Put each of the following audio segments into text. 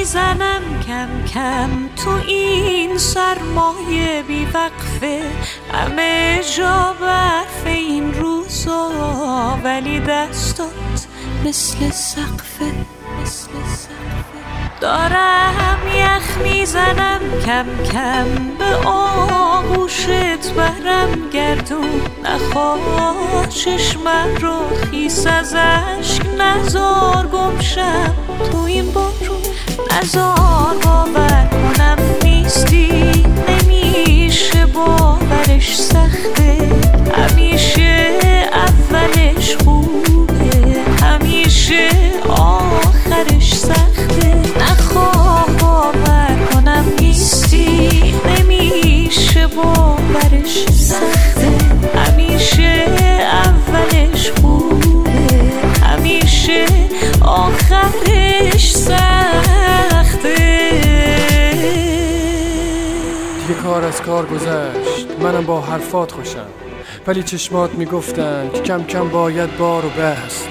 میزنم کم کم تو این سرمایه بی وقفه، همه جا برف این روزا، ولی دستات مثل سقفه. دارم یخ میزنم کم کم به آغوشت برم گردون، نخواه چشمم رو خیس از عشق نزار گمشم تو این بارون، نزار باور کنم نیستی، نمیشه باورش سخته، همیشه اولش خوبه همیشه آخرش سخته، نخواه باور کنم نیستی، نمیشه باورش سخته، همیشه اولش خوبه همیشه آخرش سخته. دیگه کار از کار گذشت، منم با حرفات خوشم، ولی چشمات میگفتن که کم کم باید بار و بست.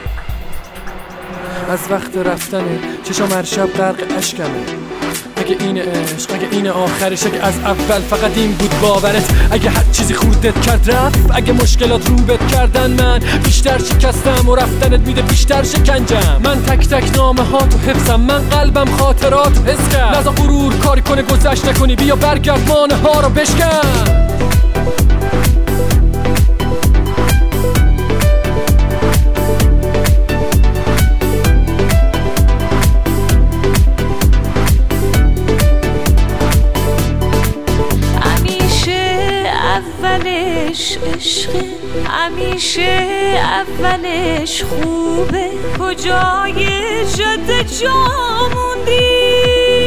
از وقت رفتن چشم هر شب غرق اشکمه، اگه این عشق اگه این آخرش، اگه از اول فقط این بود باورت، اگه هر چیزی خوردت کرد رفت، اگه مشکلات روبت کردن من بیشتر شکستم و رفتنت میده بیشتر شکنجم، من تک تک نامه ها تو حفظم، من قلبم خاطرات حس کرد، نذار غرور کاری کنه گذشت نکنی، بیا برگرد مانه ها رو بشکن. اولش عشقه همیشه اولش خوبه، کجای جاده جا موندی؟